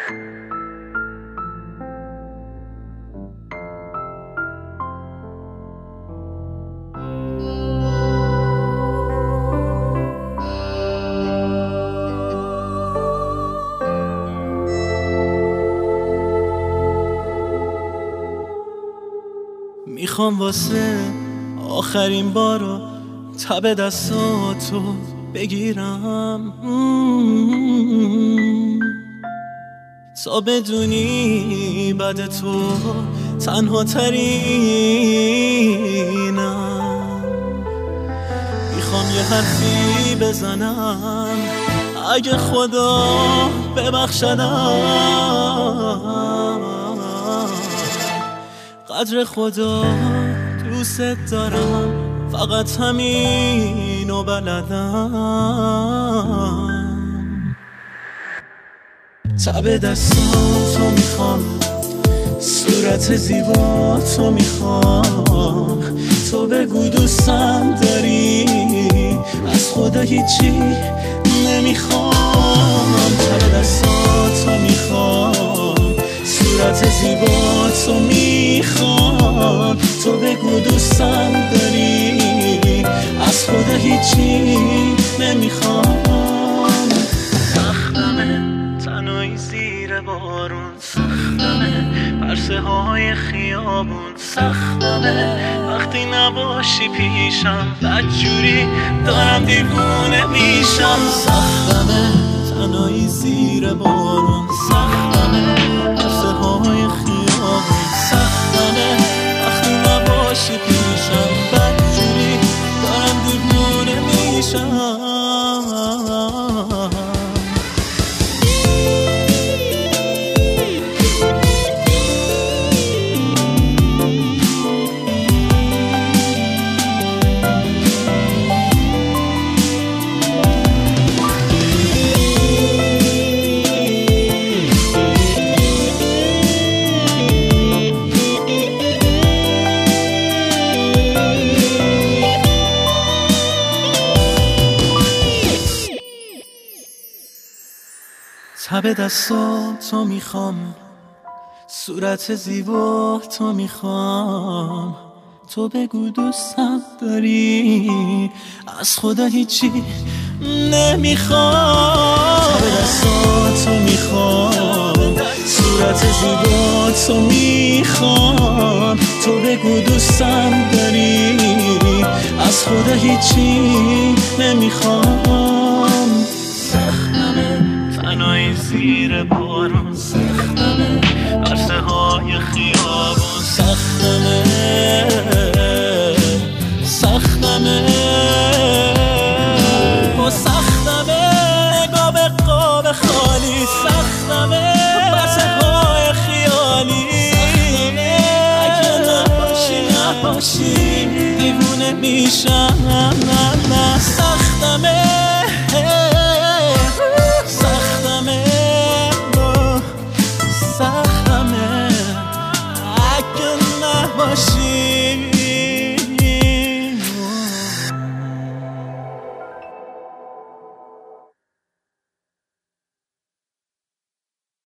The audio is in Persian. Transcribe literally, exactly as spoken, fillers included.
میخوام واسه آخرین بارو تب دستاتو بگیرم تا بدونی بعد تو تنها ترینم. میخوام یه حرفی بزنم اگه خدا ببخشدم، قدر خدا دوست دارم، فقط همینو بلدم. تب دستاتو میخوام، صورت زیباتو میخوام، تو بگو دوستم داری، از خدا هیچی نمیخوام. تب دستاتو میخوام، صورت زیباتو میخوام، تو بگو دوستم داری، از خدا هیچی نمیخوام. سختمه تنهایی زیر بارون، سختمه پرسه های خیابون، سختمه وقتی نباشی پیشم، بدجوری دارم دیوونه میشم. سختمه تنهایی زیر بارون، سختمه پرسه های خیابون، سختمه وقتی نباشی پیشم، بدجوری دارم دیوونه میشم. تب دستاتو میخوام، صورت زیبا تو میخوام، تو بگو دوستم داری، از خدا هیچی نمیخوام. تب دستاتو میخوام، صورت زیبا تو میخوام، تو بگو دوستم داری، از خدا هیچی نمیخوام. سختمه تنهایی زیر بارون، سختمه عرصه های خیابون، سختمه سختمه و سختمه نگاه به قاب خالی، سختمه عرصه های خیالی، سختمه اگه نباشی نباشی دیوونه میشم.